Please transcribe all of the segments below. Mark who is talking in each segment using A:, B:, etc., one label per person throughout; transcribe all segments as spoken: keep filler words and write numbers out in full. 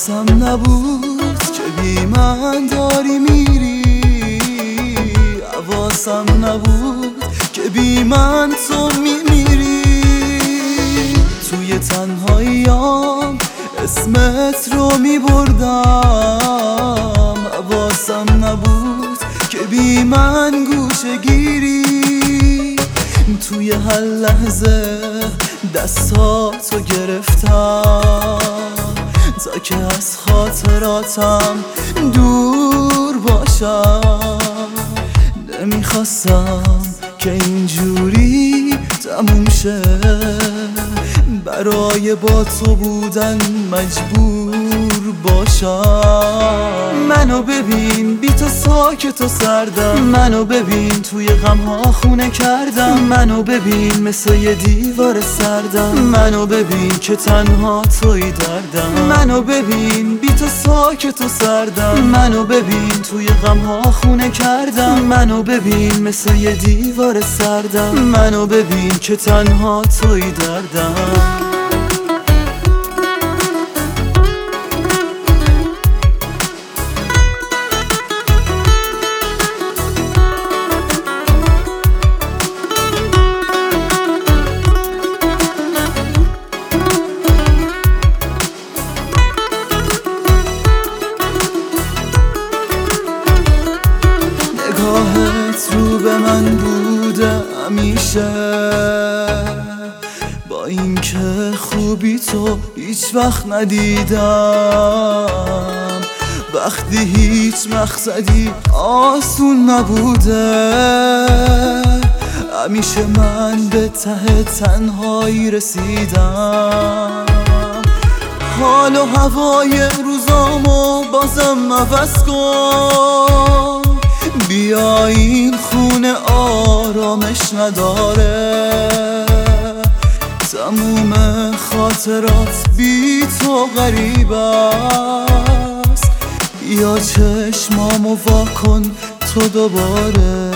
A: حواسم نبود که بی من داری میری، حواسم نبود که بی من تو میمیری. توی تنهاییام اسمت رو میبردم، حواسم نبود که بی من گوشه گیری. توی هر لحظه دستاتو گرفتم تا که از خاطراتم دور باشم. نمیخواستم که اینجوری تموم شه، برای با تو بودن مجبور باشم. منو ببین بی تو ساکت و سردم، منو ببین توی غمها خونه کردم. منو ببین مثل یه دیوار سردم، منو ببین که تنها توی دردم. منو ببین بی تو ساکت و سردم، منو ببین توی غمها خونه کردم. منو ببین مثل یه دیوار سردم، منو ببین که تنها توی دردم. نگاهت رو به من بوده همیشه، با اینکه خوبی تو هیچ وقت ندیدم. وقتی هیچ مقصدی آسون نبوده، همیشه من به ته تنهایی رسیدم. حال و هوای روزامو بازم عوض کن، بیا این خونه آرامش نداره. تموم خاطرات بی تو غریب است، بیا چشمامو وا کن تو دوباره.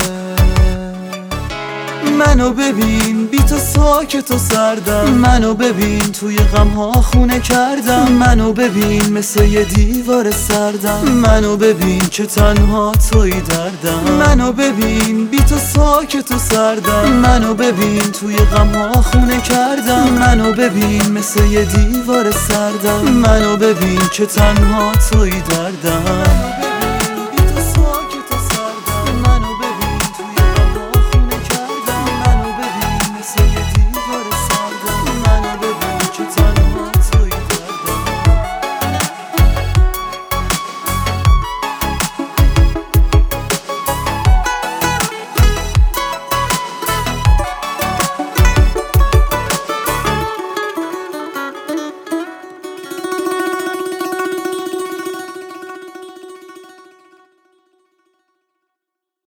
A: منو ببین بی تو ساکت و سردم، منو ببین توی غمها خونه کردم. منو ببین مثل یه دیوار سردم، منو ببین که تنها توی دردم. منو ببین بی تو ساکت و سردم، منو ببین توی غمها خونه کردم. منو ببین مثل یه دیوار سردم، منو ببین که تنها توی دردم.